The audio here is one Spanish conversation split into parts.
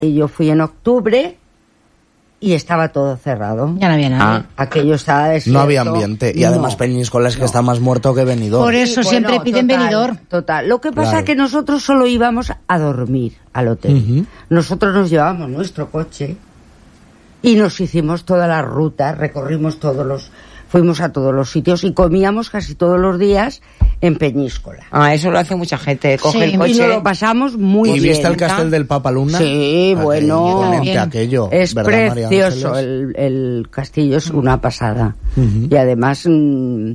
Y yo fui en octubre y estaba todo cerrado. Ya no había nada. Aquello estaba desierto. No había ambiente. Y además Peñíscola es que está más muerto que Benidorm. Por eso siempre piden Benidorm. Total. Lo que pasa es que nosotros solo íbamos a dormir al hotel. Nosotros nos llevábamos nuestro coche y nos hicimos toda la ruta, fuimos a todos los sitios y comíamos casi todos los días en Peñíscola. Eso lo hace mucha gente, coge el coche. Y nos lo pasamos muy bien. ¿Y viste el castel del Papa Luna? Sí, bueno. Aquello, es ¿verdad, precioso, el castillo es una pasada. Y además, a mí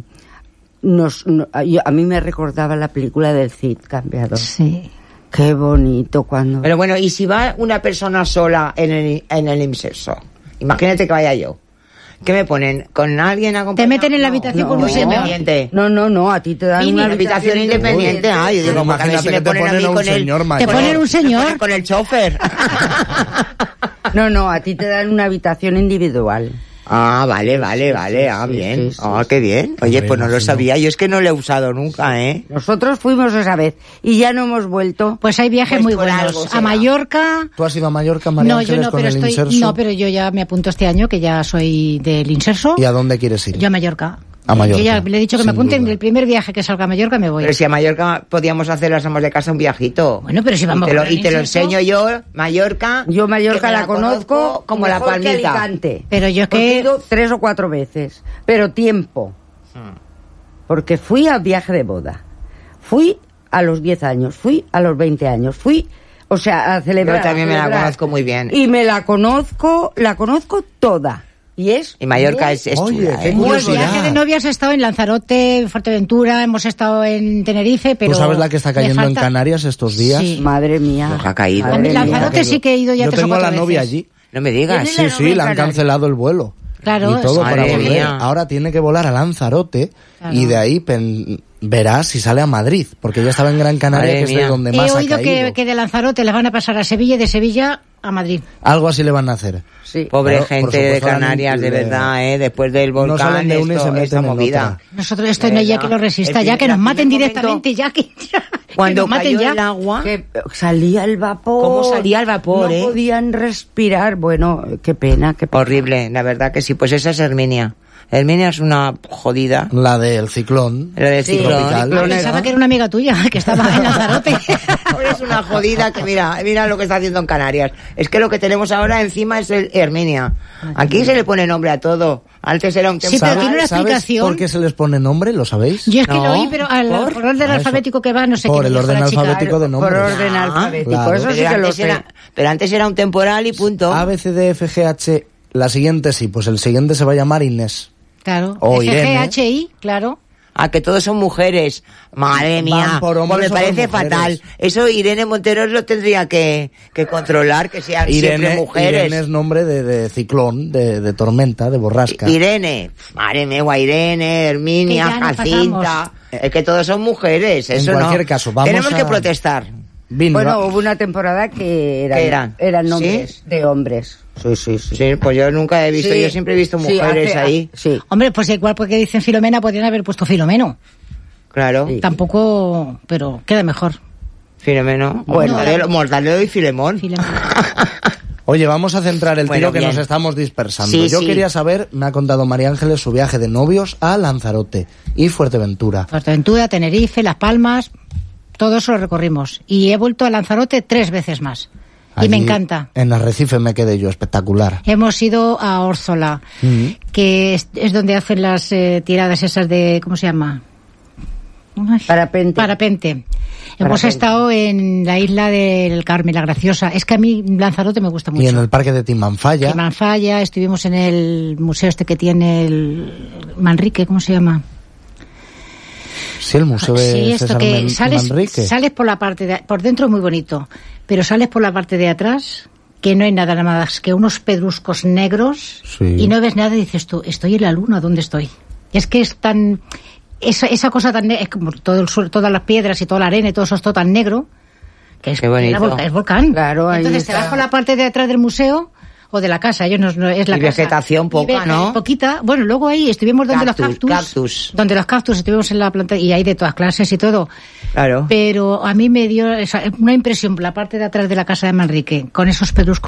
me recordaba la película del Cid Campeador. Sí. Qué bonito cuando... Pero bueno, ¿y si va una persona sola en el inserso? Imagínate que vaya yo. ¿Qué me ponen? ¿Con alguien acompañado? Te meten en la habitación con un independiente. No, a ti te dan una habitación independiente. Yo digo, imagínate si me que te ponen a un señor mayor. Te ponen un señor. Con el chofer. No, a ti te dan una habitación individual. Vale. Bien. Sí, qué bien. Oye, pues no lo sabía. Yo es que no lo he usado nunca, ¿eh? Nosotros fuimos esa vez y ya no hemos vuelto. Pues hay viajes muy buenos. A Mallorca. ¿Tú has ido a Mallorca, María Ángeles, con el Inserso? No, pero yo ya me apunto este año, que ya soy del Inserso. ¿Y a dónde quieres ir? Yo a Mallorca. A Mallorca. Yo ya le he dicho que me apunten en el primer viaje que salga a Mallorca, me voy. Pero si a Mallorca podíamos hacer las amas de casa un viajito. Bueno, pero si vamos y te lo enseño yo, Mallorca. Yo Mallorca la conozco como la palmita. Que Alicante. Pero yo es que... he ido 3 o 4 veces, pero tiempo. Porque fui a viaje de boda. Fui a los 10 años, fui a los 20 años, o sea, a celebrar. Yo también me la conozco muy bien. Y la conozco toda. Y Mallorca es chula. qué curiosidad. El viaje de novias he estado en Lanzarote, en Fuerteventura, hemos estado en Tenerife, pero... ¿Tú sabes la que está cayendo en Canarias estos días? Sí. Madre mía. Ha caído. En Lanzarote sí que he ido ya 3 o 4 veces. Yo tengo a la novia allí. No me digas. Sí, le han cancelado el vuelo. Claro. Y todo para volver. Mía. Ahora tiene que volar a Lanzarote y de ahí verás si sale a Madrid, porque ella estaba en Gran Canaria, que es de donde más ha caído. He oído que de Lanzarote les van a pasar a Sevilla y de Sevilla a Madrid. Algo así le van a hacer. Sí. Pobre gente de Canarias, de verdad, después del volcán, no salen de una y se meten en movida. Nosotros esto no hay ya que lo resista, ya que nos maten directamente, ya que... Cuando cayó el agua... Que salía el vapor. ¿Cómo salía el vapor, No podían respirar. Bueno, qué pena. Horrible, la verdad que sí. Pues esa es Herminia. Herminia es una jodida. La del ciclón. La del ciclón. Pensaba que era una amiga tuya, que estaba en Lanzarote. Es una jodida que mira lo que está haciendo en Canarias. Es que lo que tenemos ahora encima es el Herminia. Aquí se le pone nombre a todo. Antes era un Sí, pero tiene una explicación. ¿Sabes por qué se les pone nombre? ¿Lo sabéis? Yo es que lo oí, pero por orden alfabético que va, no sé qué. Por el orden alfabético de nombres. Por orden alfabético. Claro. Eso sí que lo sé. Pero antes era un temporal y punto. A, B, C, D, F, G, H. La siguiente sí, pues el siguiente se va a llamar Inés. Claro. O Irene. FGHI, claro. Que todos son mujeres. Madre mía, me parece fatal. Eso Irene Montero lo tendría que controlar, que sean siempre mujeres. Irene es nombre de ciclón, de tormenta, de borrasca. Irene, madre mía, Irene, Herminia, Jacinta. Es que todos son mujeres, eso en cualquier caso, tenemos que protestar. Bueno, hubo una temporada que eran nombres de hombres. Sí, pues yo nunca he visto, yo siempre he visto mujeres ahí. Sí. Hombre, pues igual porque dicen Filomena, podrían haber puesto Filomeno. Claro. Sí. Tampoco, pero queda mejor. Filomeno. Bueno, Mortadelo y Filemón. Oye, vamos a centrar el tiro que nos estamos dispersando. Yo quería saber, me ha contado María Ángeles, su viaje de novios a Lanzarote y Fuerteventura. Fuerteventura, Tenerife, Las Palmas, todo eso lo recorrimos. Y he vuelto a Lanzarote 3 veces más. Allí, y me encanta. En Arrecife me quedé yo, espectacular. Hemos ido a Órzola, que es donde hacen las tiradas esas de, ¿cómo se llama? Parapente. Hemos estado en la isla del Carmen, la Graciosa. Es que a mí Lanzarote me gusta mucho. Y en el parque de Timanfaya. Estuvimos en el museo que tiene el Manrique, ¿cómo se llama? Sí, el museo de César Manrique. Sales por la parte por dentro muy bonito, pero sales por la parte de atrás que no hay nada más que unos pedruscos negros y no ves nada y dices tú, estoy en la luna, ¿dónde estoy? Y es que es tan... Esa cosa tan es como todo el suelo, todas las piedras y toda la arena y todo eso es todo tan negro que es, es volcán. Claro, entonces te vas por la parte de atrás del museo, o de la casa, ellos no es la y casa. Vegetación poca, ¿no? Poquita. Bueno, luego ahí estuvimos donde los cactus. Donde los cactus estuvimos en la planta y hay de todas clases y todo. Claro. Pero a mí me dio una impresión la parte de atrás de la casa de Manrique, con esos pedruscos